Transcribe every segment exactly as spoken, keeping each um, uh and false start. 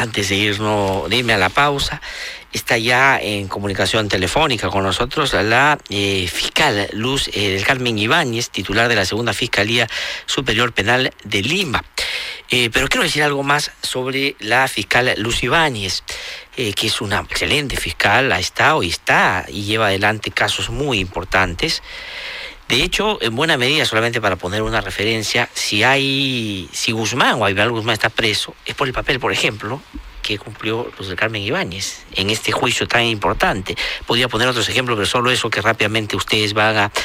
antes de, irnos, de irme a la pausa, está ya en comunicación telefónica con nosotros la eh, fiscal Luz eh, del Carmen Ibáñez, titular de la Segunda Fiscalía Superior Penal de Lima. Eh, pero quiero decir algo más sobre la fiscal Luz Ibáñez, eh, que es una excelente fiscal, ha estado y está y lleva adelante casos muy importantes. De hecho, en buena medida, solamente para poner una referencia, si hay, si Guzmán o Aybal Guzmán está preso, es por el papel, por ejemplo, que cumplió Luz del Carmen Ibáñez en este juicio tan importante. Podría poner otros ejemplos, pero solo eso que rápidamente ustedes van a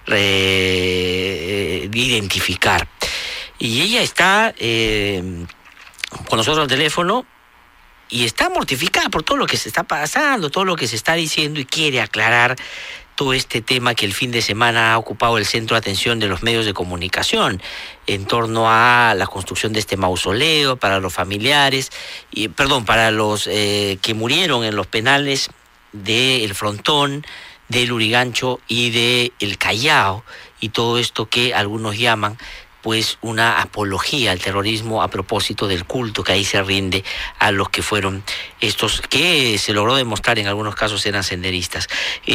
eh, identificar. Y ella está eh, con nosotros al teléfono y está mortificada por todo lo que se está pasando, todo lo que se está diciendo, y quiere aclarar todo este tema que el fin de semana ha ocupado el centro de atención de los medios de comunicación en torno a la construcción de este mausoleo para los familiares, y, perdón, para los eh, que murieron en los penales del Frontón, del Lurigancho y del Callao, y todo esto que algunos llaman pues una apología al terrorismo a propósito del culto que ahí se rinde a los que fueron estos, que se logró demostrar en algunos casos eran senderistas.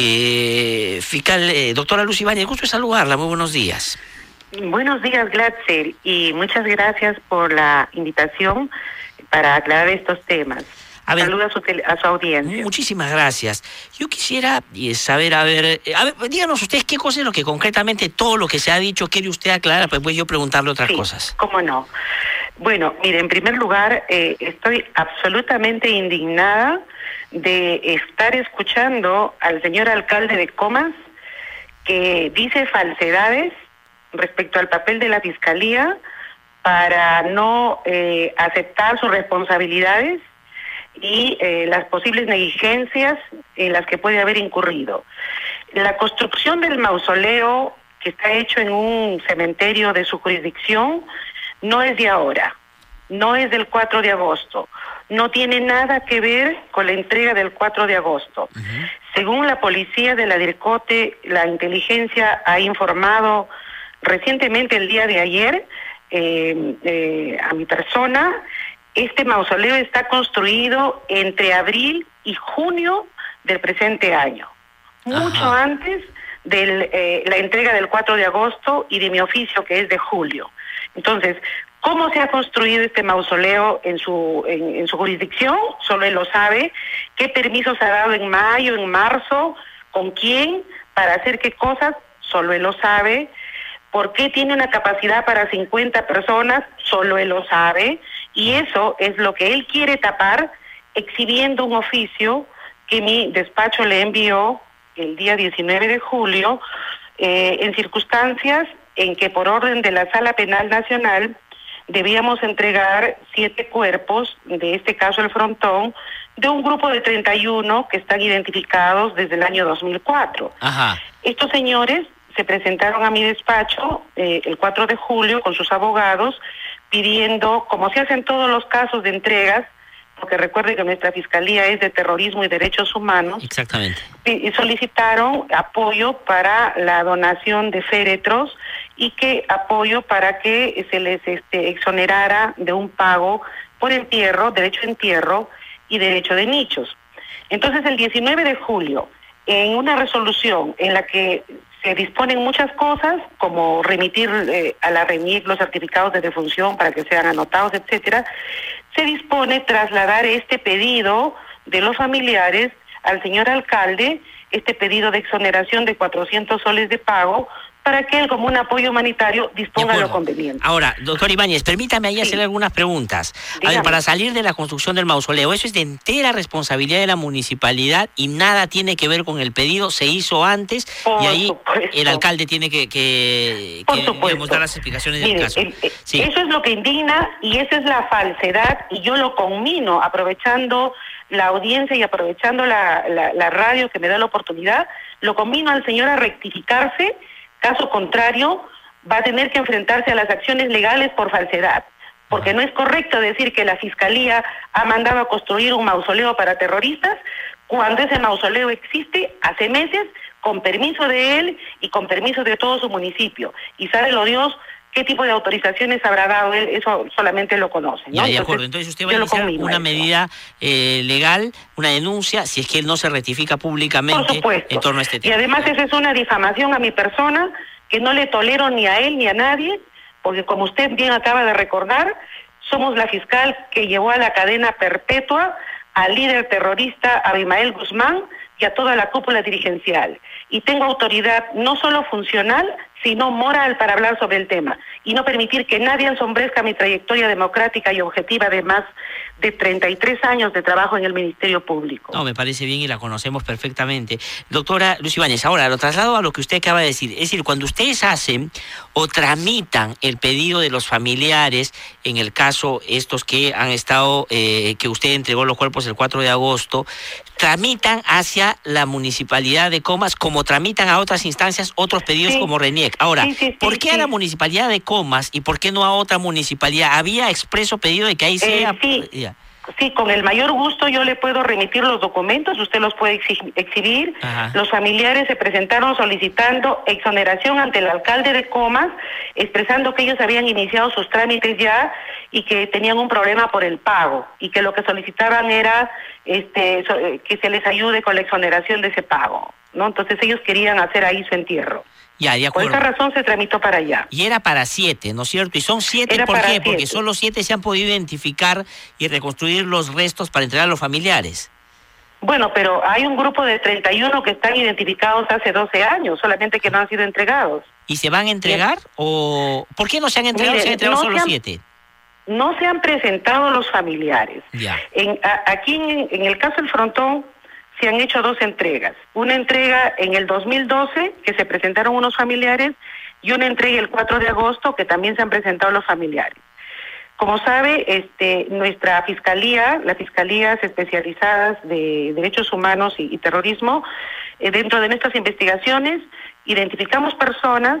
Eh, fiscal, eh, doctora Luz Ibáñez, gusto de saludarla, muy buenos días. Buenos días, Glatzel, y muchas gracias por la invitación para aclarar estos temas. A ver, saludos a su, tele, a su audiencia. Muchísimas gracias. Yo quisiera saber, a ver, a ver, díganos ustedes qué cosa es lo que concretamente todo lo que se ha dicho quiere usted aclarar, pues voy yo preguntarle otras sí, cosas. Cómo no. Bueno, mire, en primer lugar, eh, estoy absolutamente indignada de estar escuchando al señor alcalde de Comas que dice falsedades respecto al papel de la Fiscalía para no eh, aceptar sus responsabilidades y eh, las posibles negligencias en las que puede haber incurrido. La construcción del mausoleo, que está hecho en un cementerio de su jurisdicción, no es de ahora, no es del cuatro de agosto, no tiene nada que ver con la entrega del cuatro de agosto. Uh-huh. Según la policía de la DIRCOTE, la inteligencia ha informado recientemente, el día de ayer, eh, eh, a mi persona. Este mausoleo está construido entre abril y junio del presente año, mucho Ajá. antes de eh, la entrega del cuatro de agosto y de mi oficio, que es de julio. Entonces, ¿cómo se ha construido este mausoleo en su, en, en su jurisdicción? Solo él lo sabe. ¿Qué permisos ha dado en mayo, en marzo? ¿Con quién? ¿Para hacer qué cosas? Solo él lo sabe. ¿Por qué tiene una capacidad para cincuenta personas? Solo él lo sabe. Y eso es lo que él quiere tapar, exhibiendo un oficio que mi despacho le envió el día diecinueve de julio, eh, en circunstancias en que por orden de la Sala Penal Nacional debíamos entregar siete cuerpos, de este caso el Frontón, de un grupo de treinta y uno que están identificados desde el año dos mil cuatro. Ajá. Estos señores se presentaron a mi despacho eh, el cuatro de julio con sus abogados, pidiendo, como se hace en todos los casos de entregas, porque recuerde que nuestra Fiscalía es de Terrorismo y Derechos Humanos. Exactamente. Y solicitaron apoyo para la donación de féretros y que apoyo para que se les este, exonerara de un pago por entierro, derecho a entierro y derecho de nichos. Entonces, el diecinueve de julio, en una resolución en la que se disponen muchas cosas, como remitir eh, a la RENIEC los certificados de defunción para que sean anotados, etcétera, se dispone trasladar este pedido de los familiares al señor alcalde, este pedido de exoneración de cuatrocientos soles de pago, para que él, como un apoyo humanitario, disponga de lo conveniente. Ahora, doctor Ibáñez, permítame ahí sí. hacerle algunas preguntas. A ver, para salir de la construcción del mausoleo, eso es de entera responsabilidad de la municipalidad y nada tiene que ver con el pedido, se hizo antes Por y ahí supuesto. el alcalde tiene que, que, Por que supuesto. dar las explicaciones Mire, del caso. El, el, sí. Eso es lo que indigna y esa es la falsedad, y yo lo conmino, aprovechando la audiencia y aprovechando la, la, la radio que me da la oportunidad, lo conmino al señor a rectificarse. Caso contrario, va a tener que enfrentarse a las acciones legales por falsedad, porque no es correcto decir que la Fiscalía ha mandado a construir un mausoleo para terroristas cuando ese mausoleo existe hace meses, con permiso de él y con permiso de todo su municipio. Y sabe lo Dios qué tipo de autorizaciones habrá dado él, eso solamente lo conoce, ¿no? Ya, de acuerdo. Entonces usted va a iniciar una medida eh, legal, una denuncia, si es que él no se rectifica públicamente. Por supuesto. En torno a este tema. Y además esa es una difamación a mi persona, que no le tolero ni a él ni a nadie, porque como usted bien acaba de recordar, somos la fiscal que llevó a la cadena perpetua al líder terrorista Abimael Guzmán y a toda la cúpula dirigencial. Y tengo autoridad no solo funcional, sino moral para hablar sobre el tema y no permitir que nadie ensombrezca mi trayectoria democrática y objetiva de más de treinta y tres años de trabajo en el Ministerio Público. No, me parece bien y la conocemos perfectamente. Doctora Luz Ibáñez, ahora lo traslado a lo que usted acaba de decir. Es decir, cuando ustedes hacen o tramitan el pedido de los familiares, en el caso estos que han estado, eh, que usted entregó los cuerpos el cuatro de agosto, tramitan hacia la Municipalidad de Comas como tramitan a otras instancias otros pedidos sí. como RENIEC. Ahora, sí, sí, ¿por qué sí, a la sí. Municipalidad de Comas y por qué no a otra municipalidad? ¿Había expreso pedido de que ahí sea? Eh, sí. Ya. Sí, con el mayor gusto yo le puedo remitir los documentos, usted los puede exhibir. Ajá. Los familiares se presentaron solicitando exoneración ante el alcalde de Comas, expresando que ellos habían iniciado sus trámites ya y que tenían un problema por el pago y que lo que solicitaban era este que se les ayude con la exoneración de ese pago, ¿no? Entonces ellos querían hacer ahí su entierro. Ya, de acuerdo. Por esa razón se tramitó para allá. Y era para siete, ¿no es cierto? Y son siete, era ¿por qué? Siete. Porque solo siete se han podido identificar y reconstruir los restos para entregar a los familiares. Bueno, pero hay un grupo de treinta y uno que están identificados hace doce años, solamente que no han sido entregados. ¿Y se van a entregar? ¿Sí? ¿O por qué no se han entregado? Mire, se han entregado no solo se han, siete. No se han presentado los familiares. Ya. En, a, aquí en, en el caso del Frontón, se han hecho dos entregas. Una entrega en el dos mil doce, que se presentaron unos familiares, y una entrega el cuatro de agosto, que también se han presentado los familiares. Como sabe, este, nuestra fiscalía, las fiscalías especializadas de derechos humanos y, y terrorismo, eh, dentro de nuestras investigaciones, identificamos personas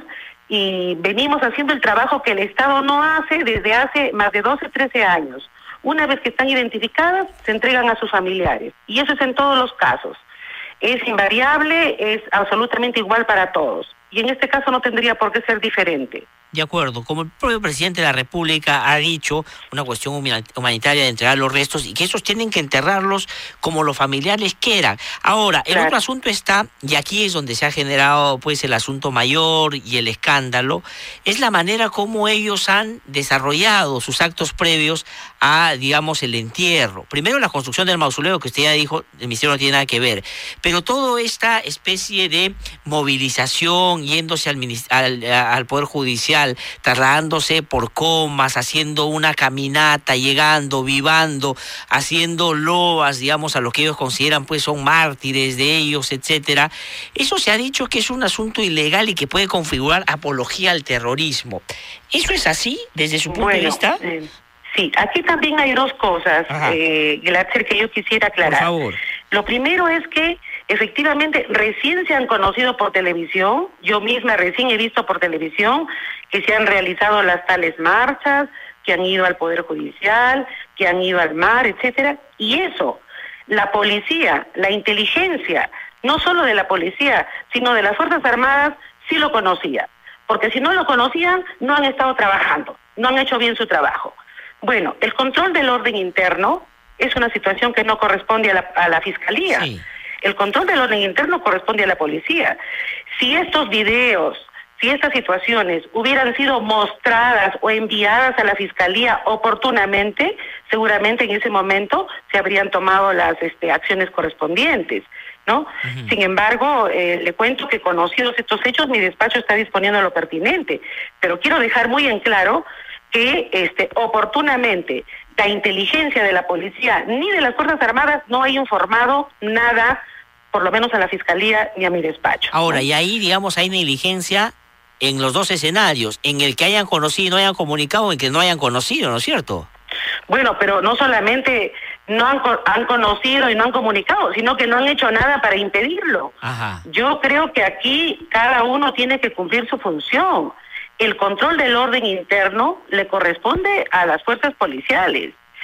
y venimos haciendo el trabajo que el Estado no hace desde hace más de doce, trece años. Una vez que están identificadas, se entregan a sus familiares. Y eso es en todos los casos. Es invariable, es absolutamente igual para todos. Y en este caso no tendría por qué ser diferente. De acuerdo, como el propio presidente de la República ha dicho, una cuestión humanitaria de entregar los restos y que esos tienen que enterrarlos como los familiares quieran. Ahora, el claro. otro asunto está, y aquí es donde se ha generado pues el asunto mayor y el escándalo, es la manera como ellos han desarrollado sus actos previos a, digamos, el entierro. Primero la construcción del mausoleo, que usted ya dijo, el ministerio no tiene nada que ver, pero toda esta especie de movilización, yéndose al, al, al Poder Judicial, trasladándose por Comas, haciendo una caminata, llegando, vivando, haciendo loas, digamos, a lo que ellos consideran pues son mártires de ellos, etcétera. Eso se ha dicho que es un asunto ilegal y que puede configurar apología al terrorismo. ¿Eso es así desde su punto bueno, de vista? Eh, sí, aquí también hay dos cosas, eh, Glatzer, que yo quisiera aclarar. Por favor. Lo primero es que efectivamente recién se han conocido por televisión, yo misma recién he visto por televisión que se han realizado las tales marchas, que han ido al Poder Judicial, que han ido al mar, etcétera, y eso, la policía, la inteligencia, no solo de la policía, sino de las Fuerzas Armadas, sí lo conocía, porque si no lo conocían, no han estado trabajando, no han hecho bien su trabajo. Bueno, el control del orden interno es una situación que no corresponde a la, a la Fiscalía. Sí. El control del orden interno corresponde a la policía. Si estos videos, si estas situaciones hubieran sido mostradas o enviadas a la Fiscalía oportunamente, seguramente en ese momento se habrían tomado las este, acciones correspondientes, ¿no? Uh-huh. Sin embargo, eh, le cuento que conocidos estos hechos, mi despacho está disponiendo lo pertinente, pero quiero dejar muy en claro que este, oportunamente la inteligencia de la policía ni de las Fuerzas Armadas no ha informado nada, por lo menos a la Fiscalía ni a mi despacho. Ahora, ¿no? Y ahí, digamos, hay negligencia en los dos escenarios, en el que hayan conocido y no hayan comunicado, o en que no hayan conocido, ¿no es cierto? Bueno, pero no solamente no han, han conocido y no han comunicado, sino que no han hecho nada para impedirlo. Ajá. Yo creo que aquí cada uno tiene que cumplir su función. El control del orden interno le corresponde a las fuerzas policiales.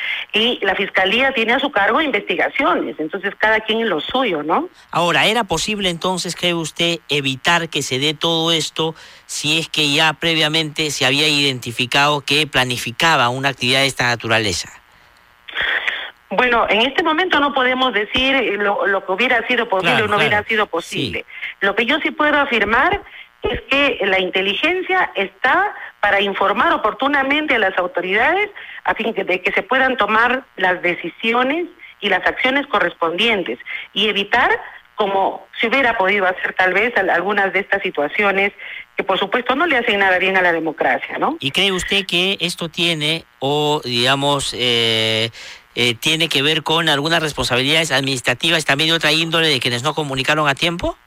y la Fiscalía tiene a su cargo investigaciones, entonces cada quien en lo suyo, ¿no? Ahora, ¿era posible entonces, cree usted, evitar que se dé todo esto si es que ya previamente se había identificado que planificaba una actividad de esta naturaleza? Bueno, en este momento no podemos decir lo, lo que hubiera sido posible claro, o no claro. hubiera sido posible. Sí. Lo que yo sí puedo afirmar es que la inteligencia está para informar oportunamente a las autoridades a fin de que se puedan tomar las decisiones y las acciones correspondientes y evitar, como se hubiera podido hacer tal vez, algunas de estas situaciones que por supuesto no le hacen nada bien a la democracia, ¿no? ¿Y cree usted que esto tiene o, digamos, eh, eh, tiene que ver con algunas responsabilidades administrativas también de otra índole de quienes no comunicaron a tiempo?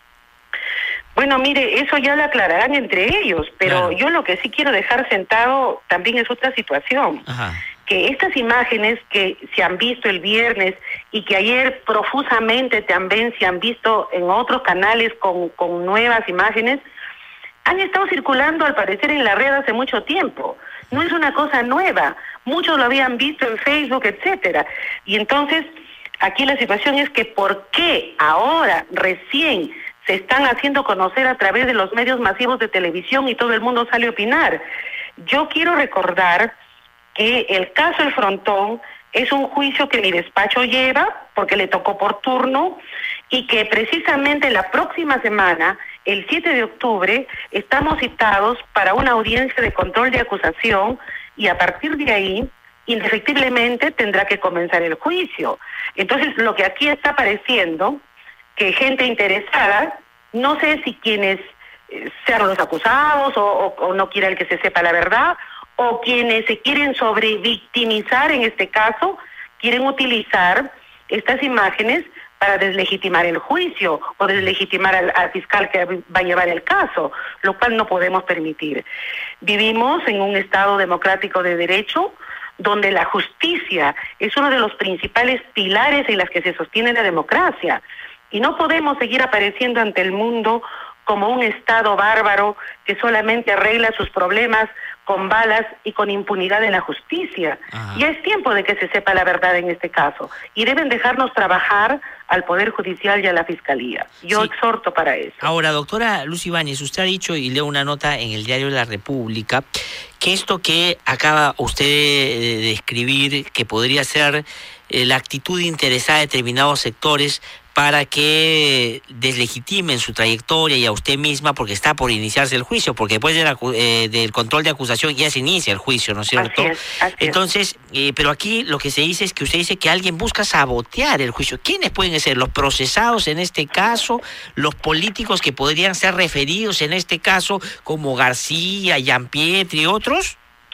Bueno, mire, eso ya lo aclararán entre ellos, pero claro. yo lo que sí quiero dejar sentado también es otra situación. Ajá. Que estas imágenes que se han visto el viernes y que ayer profusamente también se han visto en otros canales con, con nuevas imágenes, han estado circulando al parecer en la red hace mucho tiempo. No es una cosa nueva, muchos lo habían visto en Facebook, etcétera. Y entonces, aquí la situación es que ¿por qué ahora, recién, se están haciendo conocer a través de los medios masivos de televisión y todo el mundo sale a opinar? Yo quiero recordar que el caso El Frontón es un juicio que mi despacho lleva, porque le tocó por turno, y que precisamente la próxima semana, el siete de octubre, estamos citados para una audiencia de control de acusación, y a partir de ahí, indefectiblemente, tendrá que comenzar el juicio. Entonces, lo que aquí está apareciendo, que gente interesada, no sé si quienes eh, sean los acusados o, o, o no quieran que se sepa la verdad, o quienes se quieren sobrevictimizar en este caso, quieren utilizar estas imágenes para deslegitimar el juicio o deslegitimar al, al fiscal que va a llevar el caso, lo cual no podemos permitir. Vivimos en un Estado democrático de derecho, donde la justicia es uno de los principales pilares en los que se sostiene la democracia. Y no podemos seguir apareciendo ante el mundo como un Estado bárbaro que solamente arregla sus problemas con balas y con impunidad en la justicia. Ajá. Ya es tiempo de que se sepa la verdad en este caso. Y deben dejarnos trabajar al Poder Judicial y a la Fiscalía. Yo sí. exhorto para eso. Ahora, doctora Luz Ibáñez, usted ha dicho, y leo una nota en el diario La República, que esto que acaba usted de escribir, que podría ser eh, la actitud interesada de determinados sectores para que deslegitimen su trayectoria y a usted misma, porque está por iniciarse el juicio, porque después de la, eh, del control de acusación ya se inicia el juicio, ¿no es cierto? Así es, así Entonces, eh, pero aquí lo que se dice es que usted dice que alguien busca sabotear el juicio. ¿Quiénes pueden ser los procesados en este caso? Los políticos que podrían ser referidos en este caso, como García, Gianpietri y otros.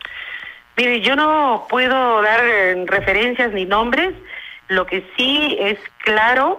Mire, yo no puedo dar referencias ni nombres. Lo que sí es claro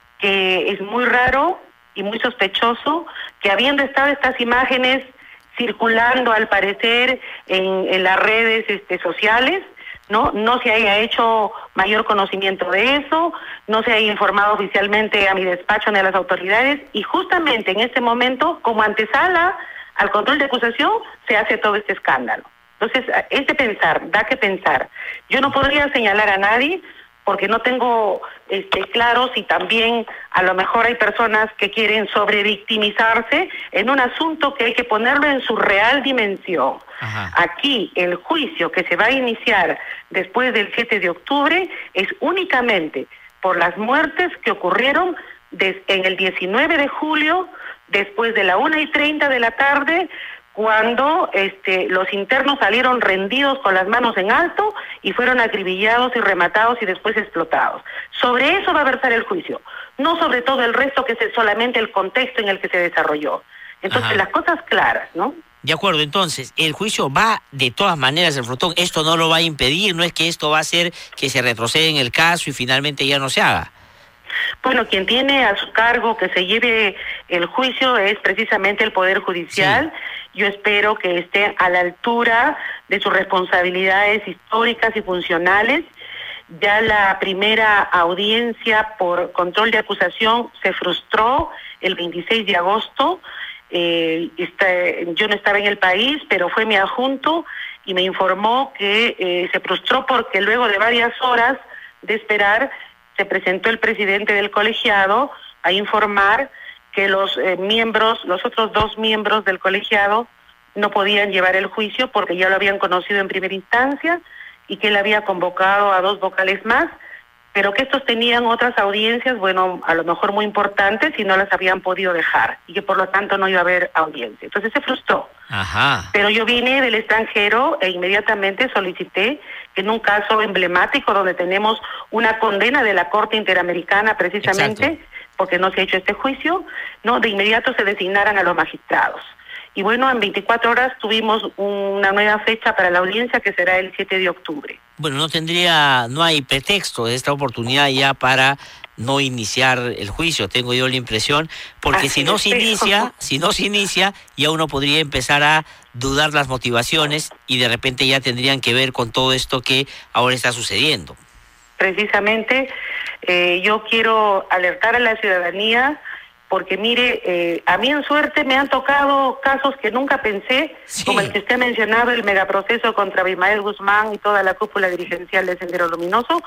que es muy raro y muy sospechoso que, habiendo estado estas imágenes circulando al parecer en, en las redes este, sociales, no no se haya hecho mayor conocimiento de eso, no se haya informado oficialmente a mi despacho ni a las autoridades, y justamente en este momento, como antesala al control de acusación, se hace todo este escándalo. Entonces, es de pensar, da que pensar. Yo no podría señalar a nadie, porque no tengo este, claro si también a lo mejor hay personas que quieren sobrevictimizarse en un asunto que hay que ponerlo en su real dimensión. Ajá. Aquí el juicio que se va a iniciar después del siete de octubre es únicamente por las muertes que ocurrieron des, en el diecinueve de julio, después de la una y treinta de la tarde, cuando este, los internos salieron rendidos con las manos en alto y fueron acribillados y rematados y después explotados. Sobre eso va a versar el juicio, no sobre todo el resto, que es solamente el contexto en el que se desarrolló. Entonces, ajá, las cosas claras, ¿no? De acuerdo, entonces, el juicio va de todas maneras, el Frontón, esto no lo va a impedir, no es que esto va a hacer que se retroceda en el caso y finalmente ya no se haga. Bueno, quien tiene a su cargo que se lleve el juicio es precisamente el Poder Judicial. Sí. Yo espero que esté a la altura de sus responsabilidades históricas y funcionales. Ya la primera audiencia por control de acusación se frustró el veintiséis de agosto. Eh, está, yo no estaba en el país, pero fue mi adjunto y me informó que eh, se frustró porque luego de varias horas de esperar se presentó el presidente del colegiado a informar que los eh, miembros, los otros dos miembros del colegiado no podían llevar el juicio porque ya lo habían conocido en primera instancia y que él había convocado a dos vocales más, pero que estos tenían otras audiencias, bueno, a lo mejor muy importantes y no las habían podido dejar y que por lo tanto no iba a haber audiencia. Entonces se frustró. Ajá. Pero yo vine del extranjero e inmediatamente solicité que en un caso emblemático donde tenemos una condena de la Corte Interamericana precisamente, exacto, porque no se ha hecho este juicio, no, de inmediato se designaran a los magistrados. Y bueno, en veinticuatro horas tuvimos una nueva fecha para la audiencia que será el siete de octubre. Bueno, no tendría, no hay pretexto de esta oportunidad ya para no iniciar el juicio, tengo yo la impresión, porque Así si no se inicia, si no se inicia, ya uno podría empezar a dudar las motivaciones y de repente ya tendrían que ver con todo esto que ahora está sucediendo. Precisamente, eh, yo quiero alertar a la ciudadanía porque mire, eh, a mí en suerte me han tocado casos que nunca pensé, sí, como el que usted ha mencionado, el megaproceso contra Abimael Guzmán y toda la cúpula dirigencial de Sendero Luminoso,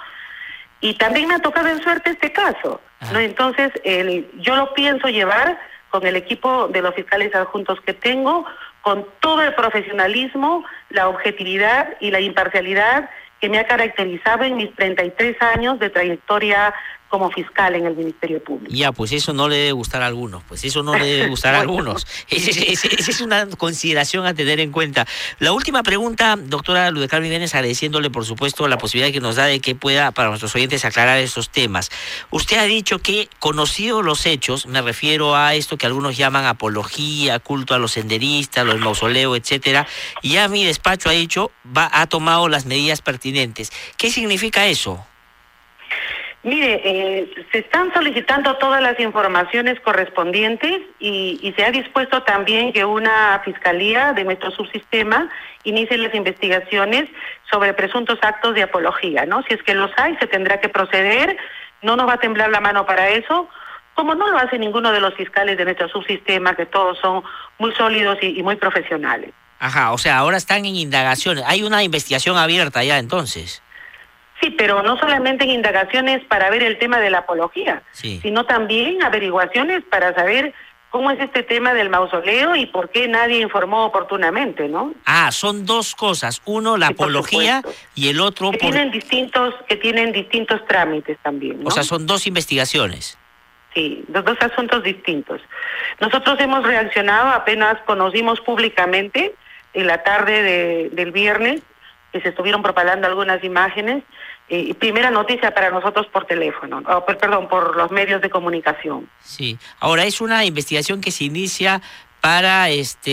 y también me ha tocado en suerte este caso, ah. ¿no? Entonces, el, yo lo pienso llevar con el equipo de los fiscales adjuntos que tengo, con todo el profesionalismo, la objetividad y la imparcialidad que me ha caracterizado en mis treinta y tres años de trayectoria como fiscal en el Ministerio Público. Ya, pues eso no le debe gustar a algunos, pues eso no le debe gustar a algunos. Esa es, es, es una consideración a tener en cuenta. La última pregunta, doctora Luz del Carmen Ibáñez, agradeciéndole por supuesto la posibilidad que nos da de que pueda para nuestros oyentes aclarar estos temas. Usted ha dicho que, conocidos los hechos, me refiero a esto que algunos llaman apología, culto a los senderistas, los mausoleos, etcétera, y ya mi despacho ha dicho, va, ha tomado las medidas pertinentes. ¿Qué significa eso? Mire, eh, se están solicitando todas las informaciones correspondientes y, y se ha dispuesto también que una fiscalía de nuestro subsistema inicie las investigaciones sobre presuntos actos de apología, ¿no? Si es que los hay, se tendrá que proceder, no nos va a temblar la mano para eso, como no lo hace ninguno de los fiscales de nuestro subsistema, que todos son muy sólidos y, y muy profesionales. Ajá, o sea, ahora están en indagaciones, hay una investigación abierta ya entonces. Sí, pero no solamente en indagaciones para ver el tema de la apología, sí, sino también averiguaciones para saber cómo es este tema del mausoleo y por qué nadie informó oportunamente, ¿no? Ah, son dos cosas, uno la sí, apología y el otro... Que, por... tienen distintos, que tienen distintos trámites también, ¿no? O sea, son dos investigaciones. Sí, dos, dos asuntos distintos. Nosotros hemos reaccionado, apenas conocimos públicamente en la tarde de, del viernes, que se estuvieron propalando algunas imágenes, eh, primera noticia para nosotros por teléfono, oh, perdón, por los medios de comunicación. Sí, ahora es una investigación que se inicia para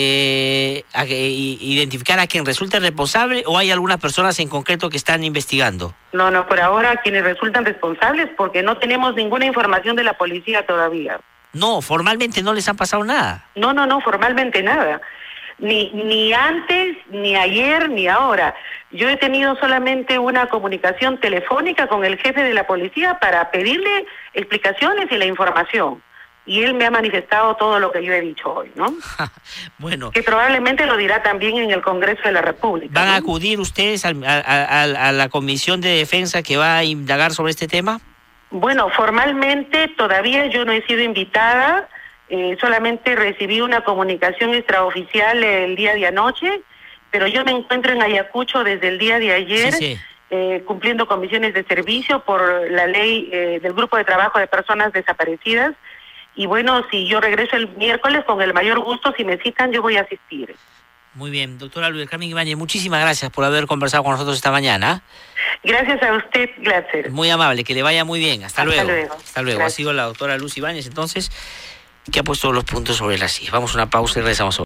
este a, a, identificar a quien resulte responsable, o hay algunas personas en concreto que están investigando. No, no, por ahora quienes resultan responsables, porque no tenemos ninguna información de la policía todavía. No, formalmente no les han pasado nada. No, no, no, formalmente nada. Ni, ni antes, ni ayer, ni ahora. Yo he tenido solamente una comunicación telefónica con el jefe de la policía para pedirle explicaciones y la información. Y él me ha manifestado todo lo que yo he dicho hoy, ¿no? Bueno. Que probablemente lo dirá también en el Congreso de la República. ¿Van ¿no? a acudir ustedes a, a, a, a la Comisión de Defensa que va a indagar sobre este tema? Bueno, formalmente todavía yo no he sido invitada. Eh, solamente recibí una comunicación extraoficial el día de anoche, pero yo me encuentro en Ayacucho desde el día de ayer, sí, sí. Eh, cumpliendo con misiones de servicio por la ley eh, del Grupo de Trabajo de Personas Desaparecidas, y bueno, si yo regreso el miércoles, con el mayor gusto, si me citan, yo voy a asistir. Muy bien, doctora Luz del Carmen Ibáñez, muchísimas gracias por haber conversado con nosotros esta mañana. Gracias a usted, Glatzer. Muy amable, que le vaya muy bien, hasta, hasta luego. luego. Hasta luego, gracias. Ha sido la doctora Luz Ibáñez, entonces, que ha puesto los puntos sobre las sillas. Vamos a una pausa y regresamos.